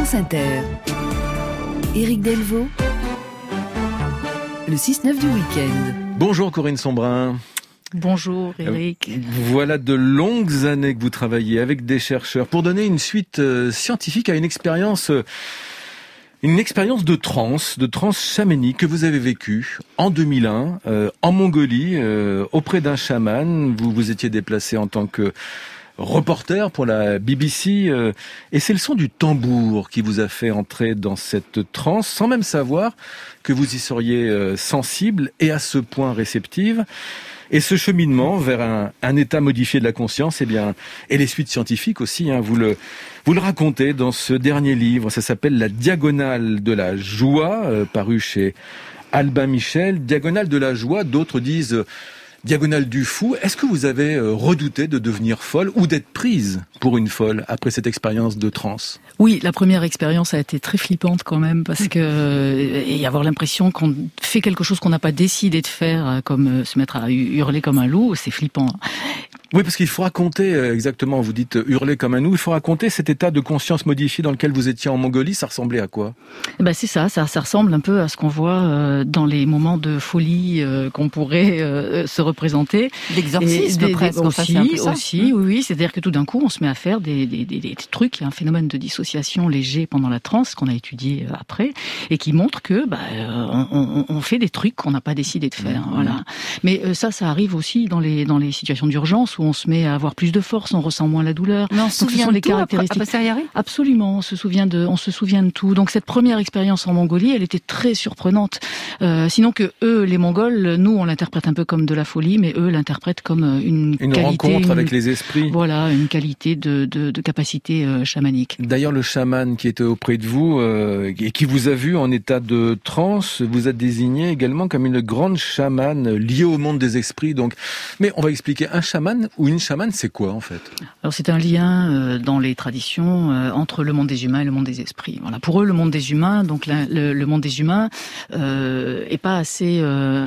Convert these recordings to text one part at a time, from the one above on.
France Inter. Éric Delvaux, le 6-9 du week-end. Bonjour Corinne Sombrin. Bonjour Éric. Voilà de longues années que vous travaillez avec des chercheurs pour donner une suite scientifique à une expérience de transe chamanique que vous avez vécue en 2001 en Mongolie auprès d'un chaman. Vous vous étiez déplacé en tant que reporter pour la BBC et c'est le son du tambour qui vous a fait entrer dans cette transe sans même savoir que vous y seriez sensible et à ce point réceptive. Et ce cheminement vers un état modifié de la conscience, et les suites scientifiques aussi, vous le racontez dans ce dernier livre. Ça s'appelle La Diagonale de la Joie, paru chez Albin Michel. Diagonale de la Joie, d'autres disent Diagonale du Fou. Est-ce que vous avez redouté de devenir folle ou d'être prise pour une folle après cette expérience de transe ? Oui, la première expérience a été très flippante quand même parce que et avoir l'impression qu'on fait quelque chose qu'on n'a pas décidé de faire, comme se mettre à hurler comme un loup, c'est flippant. Oui, parce qu'il faut raconter exactement, vous dites hurler comme un loup, il faut raconter cet état de conscience modifié dans lequel vous étiez en Mongolie, ça ressemblait à quoi ? C'est ça ressemble un peu à ce qu'on voit dans les moments de folie qu'on pourrait se représenter. L'exorcisme presque, oui, c'est-à-dire que tout d'un coup on se met à faire des trucs, il y a un phénomène de dissociation léger pendant la transe qu'on a étudié après, et qui montre que on fait des trucs qu'on n'a pas décidé de faire. Voilà. Mais ça arrive aussi dans les situations d'urgence où on se met à avoir plus de force, on ressent moins la douleur. Mais on se souvient de tout après Absolument, on se souvient de tout. Donc cette première expérience en Mongolie, elle était très surprenante. Sinon que eux, les Mongols, nous on l'interprète un peu comme de la folie, mais eux l'interprètent comme une qualité, rencontre avec les esprits. Voilà, une qualité de capacité chamanique. D'ailleurs, le chaman qui était auprès de vous et qui vous a vu en état de transe, vous a désigné également comme une grande chamane liée au monde des esprits. Donc, mais on va expliquer, un chaman ou une chamane, c'est quoi en fait ? Alors c'est un lien dans les traditions entre le monde des humains et le monde des esprits. Voilà, pour eux, le monde des humains, donc le monde des humains est pas assez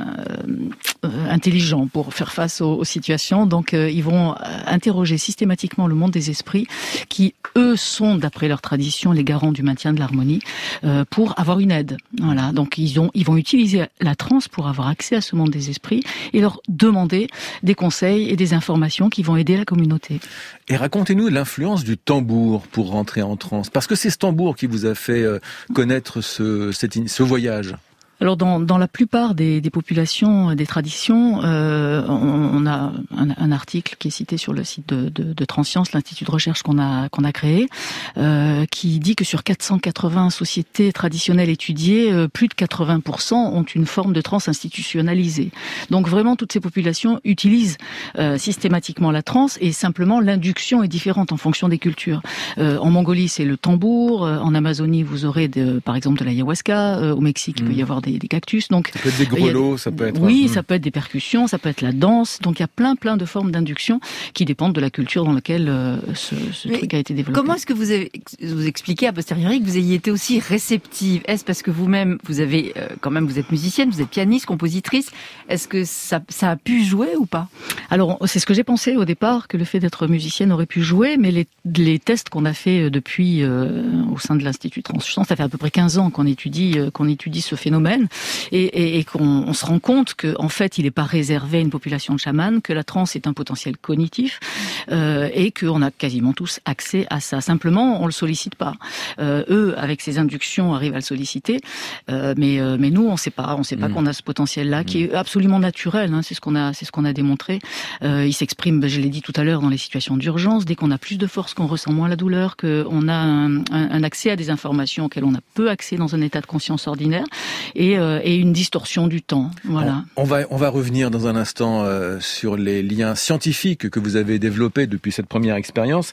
intelligent pour faire face aux situations. Donc ils vont interroger systématiquement le monde des esprits, qui eux sont, d'après leur tradition, les garants du maintien de l'harmonie, pour avoir une aide. Voilà, donc ils vont utiliser la transe pour avoir accès à ce monde des esprits et leur demander des conseils et des informations qui vont aider la communauté. Et racontez-nous l'influence du tambour pour rentrer en transe, parce que c'est ce tambour qui vous a fait connaître ce voyage. Alors dans la plupart des populations, des traditions, on a un article qui est cité sur le site de Transscience, l'institut de recherche qu'on a créé, qui dit que sur 480 sociétés traditionnelles étudiées, plus de 80% ont une forme de transe institutionnalisée. Donc vraiment toutes ces populations utilisent systématiquement la transe, et simplement l'induction est différente en fonction des cultures. En Mongolie c'est le tambour, en Amazonie vous aurez par exemple de l'ayahuasca, au Mexique il peut y avoir des cactus. Donc, ça peut être des grelots, ça peut être... Oui, ça peut être des percussions, ça peut être la danse. Donc il y a plein de formes d'induction qui dépendent de la culture dans laquelle ce truc a été développé. Comment est-ce que vous expliquez a posteriori que vous ayez été aussi réceptive ? Est-ce parce que vous-même, vous avez quand même, vous êtes musicienne, vous êtes pianiste, compositrice. Est-ce que ça a pu jouer ou pas ? Alors c'est ce que j'ai pensé au départ, que le fait d'être musicienne aurait pu jouer, mais les tests qu'on a fait depuis au sein de l'Institut Transscience, ça fait à peu près 15 ans qu'on étudie ce phénomène, et qu'on se rend compte que en fait il n'est pas réservé à une population de chamans, que la transe est un potentiel cognitif, et qu'on a quasiment tous accès à ça. Simplement on le sollicite pas. Eux avec ces inductions arrivent à le solliciter, mais nous on sait pas qu'on a ce potentiel-là qui est absolument naturel. C'est ce qu'on a démontré. Il s'exprime, je l'ai dit tout à l'heure, dans les situations d'urgence, dès qu'on a plus de force, qu'on ressent moins la douleur, qu'on a un accès à des informations auxquelles on a peu accès dans un état de conscience ordinaire, et une distorsion du temps. Voilà. On va revenir dans un instant sur les liens scientifiques que vous avez développés depuis cette première expérience.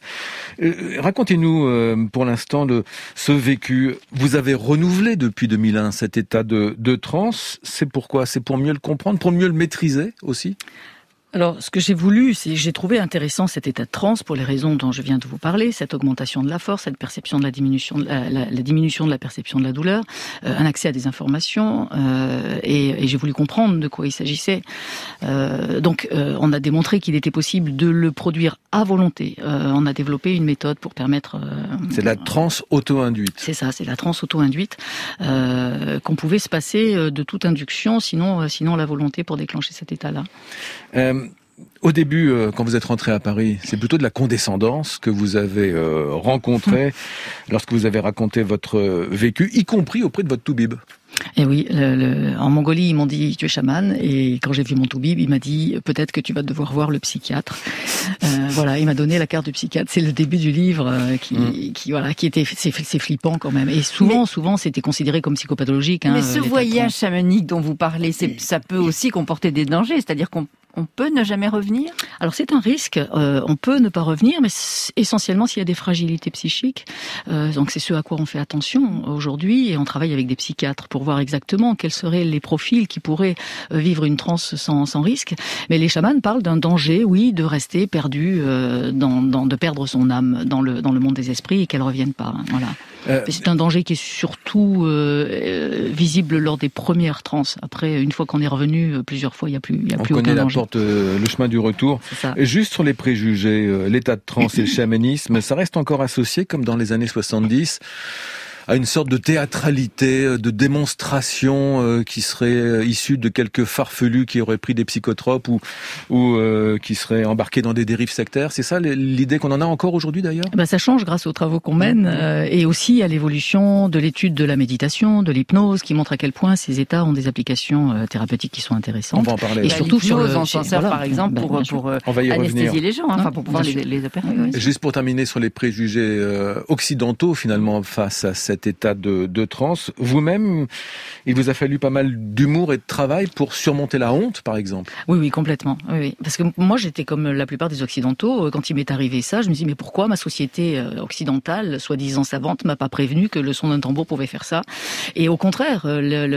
Racontez-nous pour l'instant de ce vécu. Vous avez renouvelé depuis 2001 cet état de transe. C'est pourquoi ? C'est pour mieux le comprendre, pour mieux le maîtriser aussi ? Alors, ce que j'ai voulu, c'est j'ai trouvé intéressant cet état de transe pour les raisons dont je viens de vous parler, cette augmentation de la force, cette perception de la diminution de la diminution de la perception de la douleur, un accès à des informations, et j'ai voulu comprendre de quoi il s'agissait. Donc, on a démontré qu'il était possible de le produire à volonté. On a développé une méthode pour permettre... c'est la transe auto-induite. C'est ça, c'est la transe auto-induite, qu'on pouvait se passer de toute induction, sinon la volonté pour déclencher cet état-là. Au début, quand vous êtes rentré à Paris, c'est plutôt de la condescendance que vous avez rencontrée lorsque vous avez raconté votre vécu, y compris auprès de votre toubib. Et oui, en Mongolie, ils m'ont dit tu es chaman, et quand j'ai vu mon toubib, il m'a dit peut-être que tu vas devoir voir le psychiatre. Voilà, il m'a donné la carte du psychiatre. C'est le début du livre qui était c'est flippant quand même. Et souvent c'était considéré comme psychopathologique. Mais ce voyage chamanique dont vous parlez, ça peut aussi comporter des dangers, c'est-à-dire qu'on peut ne jamais revenir? Alors c'est un risque, on peut ne pas revenir, mais essentiellement s'il y a des fragilités psychiques. Donc c'est ce à quoi on fait attention aujourd'hui, et on travaille avec des psychiatres pour voir exactement quels seraient les profils qui pourraient vivre une transe sans risque. Mais les chamans parlent d'un danger, oui, de rester perdu, de perdre son âme dans le monde des esprits et qu'elle revienne pas. Voilà. C'est un danger qui est surtout visible lors des premières transes. Après, une fois qu'on est revenu plusieurs fois, il n'y a plus aucun danger. Le chemin du retour. Juste sur les préjugés, l'état de transe et le chamanisme, ça reste encore associé, comme dans les années 70, à une sorte de théâtralité, de démonstration qui serait issue de quelques farfelus qui auraient pris des psychotropes ou qui seraient embarqués dans des dérives sectaires. C'est ça l'idée qu'on en a encore aujourd'hui d'ailleurs ? Ça change grâce aux travaux qu'on mène et aussi à l'évolution de l'étude de la méditation, de l'hypnose, qui montre à quel point ces états ont des applications thérapeutiques qui sont intéressantes. On va en parler. Et surtout sur le... on s'en sert par exemple pour anesthésier les gens, pour pouvoir les opérer. Oui. Juste pour terminer sur les préjugés occidentaux finalement face à cet état de transe. Vous-même, il vous a fallu pas mal d'humour et de travail pour surmonter la honte, par exemple. Oui, complètement. Oui. Parce que moi, j'étais comme la plupart des Occidentaux. Quand il m'est arrivé ça, je me dis mais pourquoi ma société occidentale, soi-disant savante, m'a pas prévenu que le son d'un tambour pouvait faire ça? Et au contraire,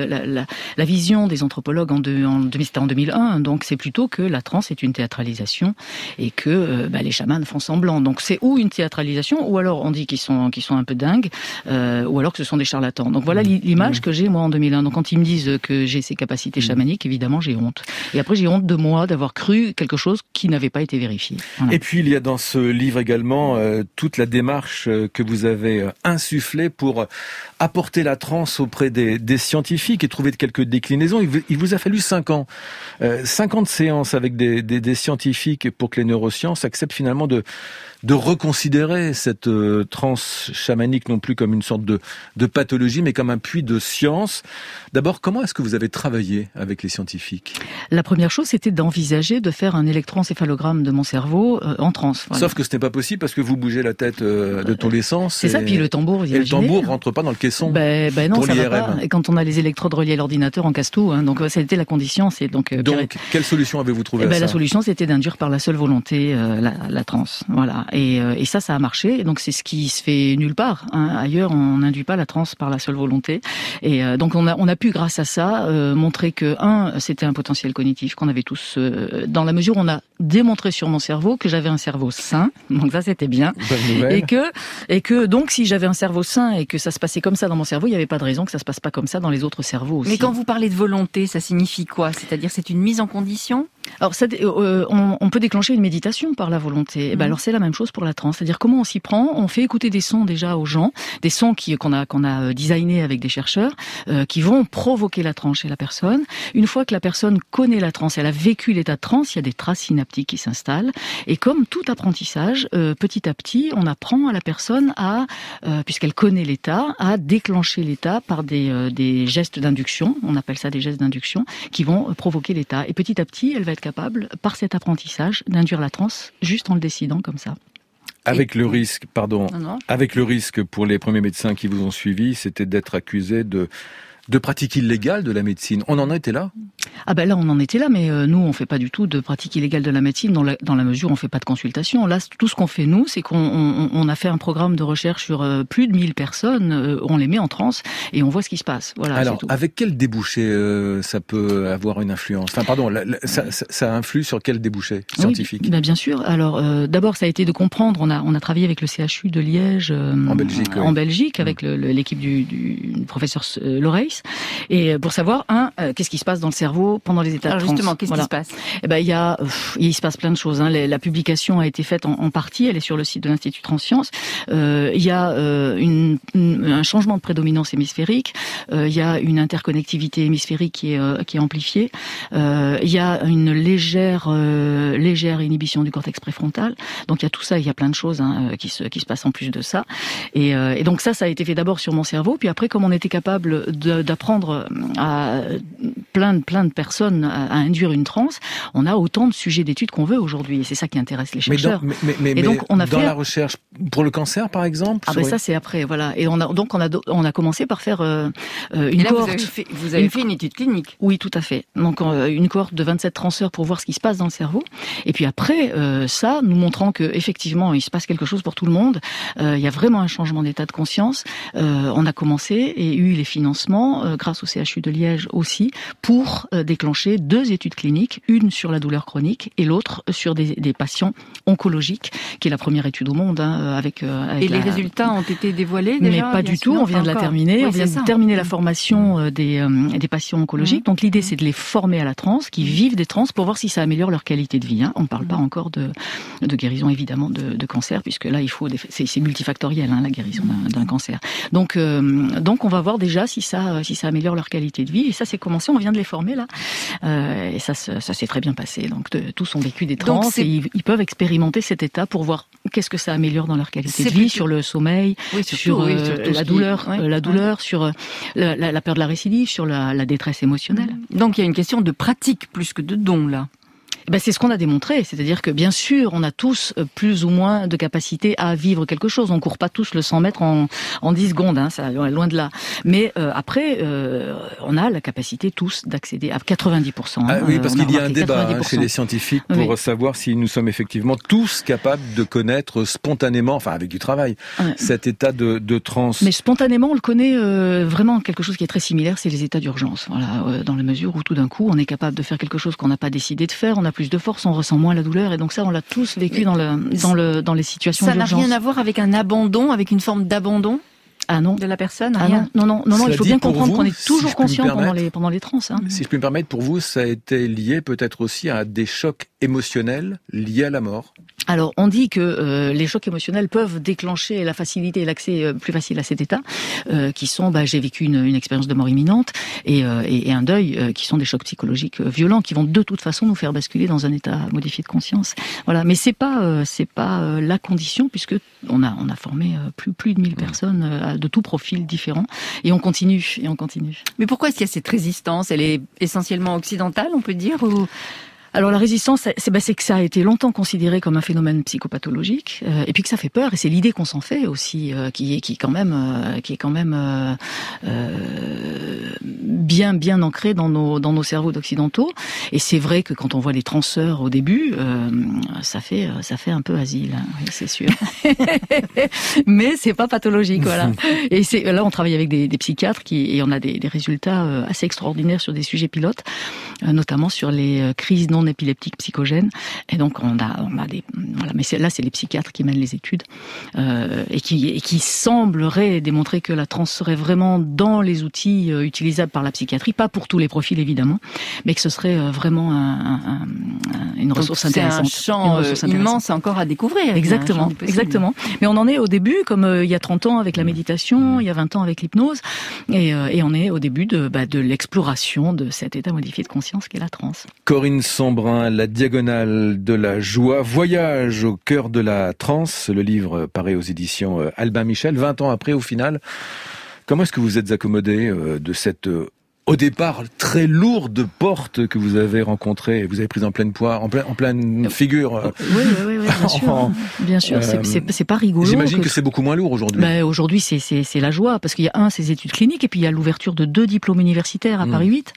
la vision des anthropologues c'était en 2001, donc c'est plutôt que la transe est une théâtralisation et que les chamans font semblant. Donc c'est ou une théâtralisation, ou alors on dit qu'ils sont un peu dingues, ou alors que ce sont des charlatans. Donc voilà l'image que j'ai moi en 2001. Donc quand ils me disent que j'ai ces capacités chamaniques, évidemment j'ai honte. Et après j'ai honte de moi d'avoir cru quelque chose qui n'avait pas été vérifié. Voilà. Et puis il y a dans ce livre également toute la démarche que vous avez insufflée pour apporter la transe auprès des scientifiques et trouver quelques déclinaisons. Il vous a fallu 5 ans. 50 séances avec des scientifiques pour que les neurosciences acceptent finalement de reconsidérer cette transe chamanique non plus comme une sorte de pathologie, mais comme un puits de science. D'abord, comment est-ce que vous avez travaillé avec les scientifiques ? La première chose, c'était d'envisager de faire un électroencéphalogramme de mon cerveau en transe. Voilà. Sauf que ce n'est pas possible parce que vous bougez la tête de tous les sens. C'est ça, puis le tambour, vous imaginez. Et le tambour rentre pas dans le caisson non, pour ça l'IRM. va pas. Et quand on a les électrodes reliées à l'ordinateur, on casse tout. Donc ça a été la condition. Donc quelle solution avez-vous trouvé à ça ? La solution, c'était d'induire par la seule volonté la transe. Voilà. Et ça a marché. Et donc c'est ce qui se fait nulle part. Ailleurs, on n'induit pas la transe par la seule volonté. Et donc on a pu, grâce à ça, montrer que c'était un potentiel cognitif qu'on avait tous, dans la mesure où on a démontré sur mon cerveau que j'avais un cerveau sain. Donc ça, c'était bien. Et que donc si j'avais un cerveau sain et que ça se passait comme ça dans mon cerveau, il n'y avait pas de raison que ça se passe pas comme ça dans les autres cerveaux aussi. Mais quand vous parlez de volonté, ça signifie quoi ? C'est-à-dire c'est une mise en condition ? Alors on peut déclencher une méditation par la volonté. Alors c'est la même chose pour la transe. C'est-à-dire comment on s'y prend ? On fait écouter des sons déjà aux gens, des sons qu'on a designés avec des chercheurs, qui vont provoquer la transe chez la personne. Une fois que la personne connaît la transe, elle a vécu l'état de transe, il y a des traces synaptiques qui s'installent. Et comme tout apprentissage, petit à petit, on apprend à la personne puisqu'elle connaît l'état, à déclencher l'état par des gestes d'induction. On appelle ça des gestes d'induction qui vont provoquer l'état. Et petit à petit, elle va être capable, par cet apprentissage, d'induire la transe juste en le décidant comme ça. Avec le risque pour les premiers médecins qui vous ont suivi, c'était d'être accusé de de pratique illégale de la médecine. On en était là? Ah ben là, on en était là, mais nous, on fait pas du tout de pratique illégale de la médecine dans la mesure où on fait pas de consultation. Là, tout ce qu'on fait, nous, c'est qu'on a fait un programme de recherche sur plus de 1000 personnes, on les met en transe et on voit ce qui se passe. Voilà. Alors, avec quel débouché ça peut avoir une influence? Enfin, pardon, ça influe sur quel débouché scientifique? Oui, ben bien sûr. Alors, d'abord, ça a été de comprendre. On a travaillé avec le CHU de Liège en Belgique, avec l'équipe du professeur Loreis, et pour savoir qu'est-ce qui se passe dans le cerveau pendant les états de transe. Justement, qu'est-ce qui se passe? Eh ben, il se passe plein de choses. La publication a été faite en partie. Elle est sur le site de l'Institut Transsciences. Il y a un changement de prédominance hémisphérique. Il y a une interconnectivité hémisphérique qui est amplifiée. Il y a une légère inhibition du cortex préfrontal. Donc il y a tout ça. Il y a plein de choses qui se passent en plus de ça. Et donc ça a été fait d'abord sur mon cerveau. Puis après, comme on était capable d'apprendre à plein de personnes à induire une transe, on a autant de sujets d'études qu'on veut aujourd'hui, et c'est ça qui intéresse les chercheurs. Mais donc on a dans la recherche pour le cancer, par exemple. Ça c'est après, voilà. Et on a commencé par faire une cohorte. Vous avez fait une étude clinique. Oui, tout à fait. Donc une cohorte de 27 transeurs pour voir ce qui se passe dans le cerveau. Et puis après ça, nous montrant que effectivement il se passe quelque chose pour tout le monde. Il y a vraiment un changement d'état de conscience. On a commencé et eu les financements grâce au CHU de Liège aussi pour déclencher 2 études cliniques, une sur la douleur chronique et l'autre sur des patients oncologiques, qui est la première étude au monde avec les résultats ont été dévoilés déjà? Mais pas du tout, on vient de la terminer. On vient de terminer la formation des patients oncologiques. Donc l'idée, c'est de les former à la transe, qui vivent des transes, pour voir si ça améliore leur qualité de vie. On ne parle pas encore de guérison, évidemment, de cancer, puisque là, c'est multifactoriel, la guérison d'un cancer. Donc on va voir déjà si ça améliore leur qualité de vie. Et ça, c'est commencé, on vient de les former là. Et ça s'est très bien passé. Donc tous ont vécu des transes et ils peuvent expérimenter cet état pour voir qu'est-ce que ça améliore dans leur qualité de vie, sur le sommeil, sur la douleur, sur la peur de la récidive, sur la détresse émotionnelle. Donc il y a une question de pratique plus que de don là. C'est ce qu'on a démontré, c'est-à-dire que bien sûr, on a tous plus ou moins de capacité à vivre quelque chose. On court pas tous le 100 mètres en 10 secondes, ça loin de là. Mais après, on a la capacité tous d'accéder à 90%. Oui, parce qu'il y a un débat chez les scientifiques pour savoir si nous sommes effectivement tous capables de connaître spontanément, enfin avec du travail, cet état de transe. Mais spontanément, on le connaît vraiment quelque chose qui est très similaire, c'est les états d'urgence. Voilà, dans la mesure où tout d'un coup, on est capable de faire quelque chose qu'on n'a pas décidé de faire, on a plus de force, on ressent moins la douleur, et donc ça, on l'a tous vécu dans les situations d'urgence. Ça n'a rien à voir avec un abandon, avec une forme d'abandon? Ah non. De la personne? Rien. Non, il faut bien comprendre qu'on est toujours conscient pendant les transes. Si je peux me permettre, pour vous, ça a été lié peut-être aussi à des chocs émotionnels liés à la mort? Alors, on dit que les chocs émotionnels peuvent déclencher la facilité et l'accès plus facile à cet état, qui sont, j'ai vécu une expérience de mort imminente et un deuil, qui sont des chocs psychologiques violents, qui vont de toute façon nous faire basculer dans un état modifié de conscience. Voilà, mais c'est pas la condition, puisque on a formé plus de 1000 personnes de tout profil différents, et on continue. Mais pourquoi est-ce qu'il y a cette résistance? Elle est essentiellement occidentale, on peut dire, ou... Alors la résistance, c'est que ça a été longtemps considéré comme un phénomène psychopathologique, et puis que ça fait peur, et c'est l'idée qu'on s'en fait aussi, qui est quand même bien ancrée dans nos cerveaux d'occidentaux. Et c'est vrai que quand on voit les transeurs au début, ça fait un peu asile, oui, c'est sûr. Mais c'est pas pathologique, voilà. Et là on travaille avec des psychiatres et on a des résultats assez extraordinaires sur des sujets pilotes, notamment sur les crises non épileptiques psychogènes. Et donc on a des mais là c'est les psychiatres qui mènent les études et qui sembleraient démontrer que la transe serait vraiment dans les outils utilisables par la psychiatrie, pas pour tous les profils évidemment, mais que ce serait vraiment une ressource intéressante. C'est un champ immense encore à découvrir. Exactement. Mais on en est au début, comme il y a 30 ans avec la méditation, il y a 20 ans avec l'hypnose, et on est au début de l'exploration de cet état modifié de conscience qu'est la transe. Corinne Sombrin, La diagonale de la joie, voyage au cœur de la transe. Le livre paraît aux éditions Albin Michel. 20 ans après, au final, comment est-ce que vous êtes accommodé de cette au départ très lourde porte que vous avez rencontrée, vous avez prise en pleine poire, en pleine figure. Oui, bien sûr. C'est pas rigolo. J'imagine que c'est beaucoup moins lourd aujourd'hui. Aujourd'hui, c'est la joie, parce qu'il y a ces études cliniques, et puis il y a l'ouverture de 2 diplômes universitaires à Paris 8.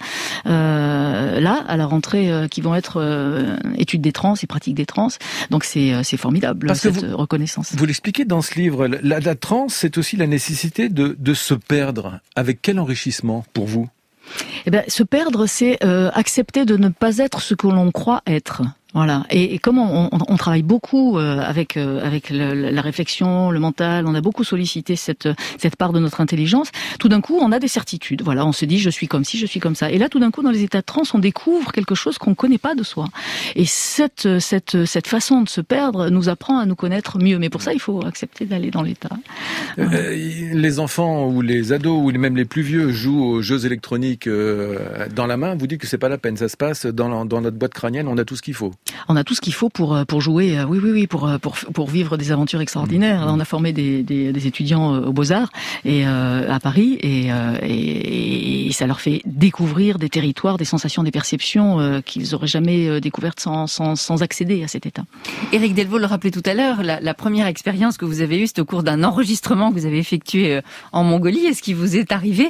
Là, à la rentrée, qui vont être études des trans et pratiques des trans. Donc c'est formidable, parce cette reconnaissance. Vous l'expliquez dans ce livre, la trans, c'est aussi la nécessité de se perdre. Avec quel enrichissement pour vous ? Se perdre, c'est accepter de ne pas être ce que l'on croit être. Voilà. Et comme on travaille beaucoup avec la réflexion, le mental, on a beaucoup sollicité cette part de notre intelligence. Tout d'un coup, on a des certitudes. Voilà, on se dit je suis comme ci, je suis comme ça. Et là, tout d'un coup, dans les états de transe, on découvre quelque chose qu'on connaît pas de soi. Et cette façon de se perdre nous apprend à nous connaître mieux. Mais pour ça, il faut accepter d'aller dans l'état. Les enfants ou les ados ou même les plus vieux jouent aux jeux électroniques dans la main. Vous dites que c'est pas la peine. Ça se passe dans notre boîte crânienne. On a tout ce qu'il faut. On a tout ce qu'il faut pour jouer, pour vivre des aventures extraordinaires. On a formé des étudiants aux Beaux-Arts et à Paris, et ça leur fait découvrir des territoires, des sensations, des perceptions qu'ils auraient jamais découvertes sans accéder à cet état. Éric Delvaux le rappelait tout à l'heure, la première expérience que vous avez eue, c'était au cours d'un enregistrement que vous avez effectué en Mongolie. Est-ce qu'il vous est arrivé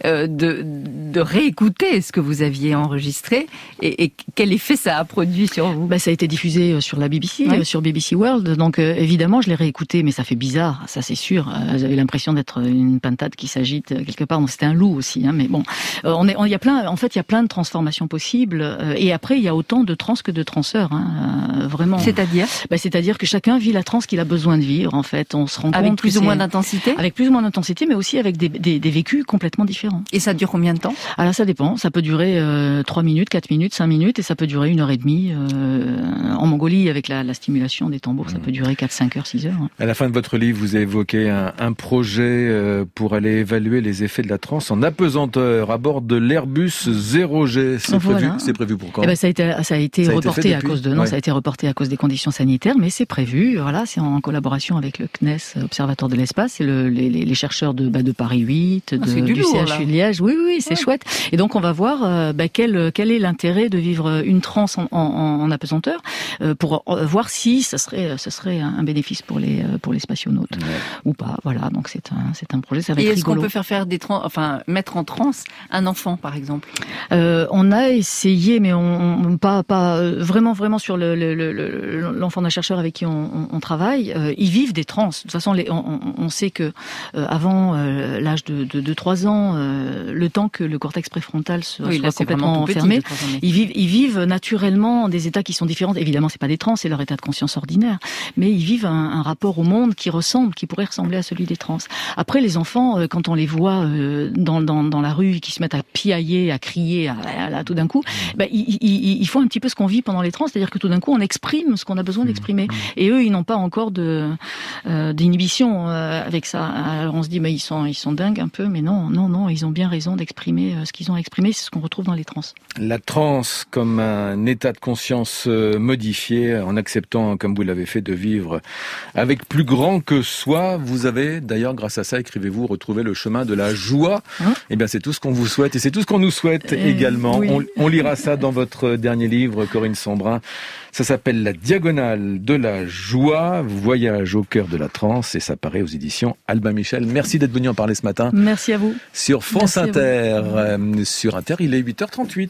de réécouter ce que vous aviez enregistré, et quel effet ça a produit sur vous? Ça a été diffusé sur la BBC, sur BBC World. Donc évidemment, je l'ai réécouté, mais ça fait bizarre, ça c'est sûr. J'avais l'impression d'être une pintade qui s'agite quelque part. Donc c'était un loup aussi, mais bon, il y a plein de transformations possibles. Et après, il y a autant de trans que de transeurs, vraiment. C'est-à-dire que chacun vit la transe qu'il a besoin de vivre. En fait, on se rend compte avec plus ou moins d'intensité. Avec plus ou moins d'intensité, mais aussi avec des vécus complètement différents. Et ça dure combien de temps? Alors ça dépend. Ça peut durer 3 minutes, 4 minutes, 5 minutes, et ça peut durer 1h30. En Mongolie, avec la stimulation des tambours, ça peut durer 4, 5 heures, 6 heures. À la fin de votre livre, vous évoquez un projet pour aller évaluer les effets de la transe en apesanteur à bord de l'Airbus 0G. C'est prévu pour quand? Ça a été reporté à cause ça a été reporté à cause des conditions sanitaires, mais c'est prévu. Voilà, c'est en collaboration avec le CNES, Observatoire de l'espace, et les chercheurs de Paris 8, du CHU de Liège. Oui, c'est chouette. Et donc on va voir quel est l'intérêt de vivre une transe en apesanteur, pour voir si ce serait un bénéfice pour les spationautes ou pas. Voilà, donc c'est un projet, ça va être rigolo. Et est-ce qu'on peut faire mettre en transe un enfant, par exemple? On a essayé, mais on pas vraiment sur l'enfant d'un chercheur avec qui on travaille. Ils vivent des trans. De toute façon, on sait que avant l'âge de 2-3 ans, le temps que le cortex préfrontal soit complètement enfermé, ils vivent naturellement des états qui sont différents. Évidemment, c'est pas des trans, c'est leur état de conscience ordinaire, mais ils vivent un rapport au monde qui pourrait ressembler à celui des trans. Après, les enfants, quand on les voit dans la rue, qui se mettent à piailler, à crier, tout d'un coup, ils font un petit peu ce qu'on vit pendant les trans, c'est-à-dire que tout d'un coup, on exprime ce qu'on a besoin d'exprimer. Et eux, ils n'ont pas encore d'inhibition avec ça. Alors on se dit, ils sont dingues un peu, mais non, ils ont bien raison d'exprimer ce qu'ils ont exprimé. C'est ce qu'on retrouve dans les trans. La transe comme un état de conscience modifié, en acceptant, comme vous l'avez fait, de vivre avec plus grand que soi. Vous avez d'ailleurs, grâce à ça, écrivez-vous, retrouvé le chemin de la joie. C'est tout ce qu'on vous souhaite, et c'est tout ce qu'on nous souhaite également. Oui. On lira ça dans votre dernier livre, Corinne Sombrin. Ça s'appelle La Diagonale de la joie, voyage au cœur de la transe, et ça paraît aux éditions Albin Michel. Merci d'être venu en parler ce matin. Merci à vous. Sur France Inter. Sur Inter, il est 8h38.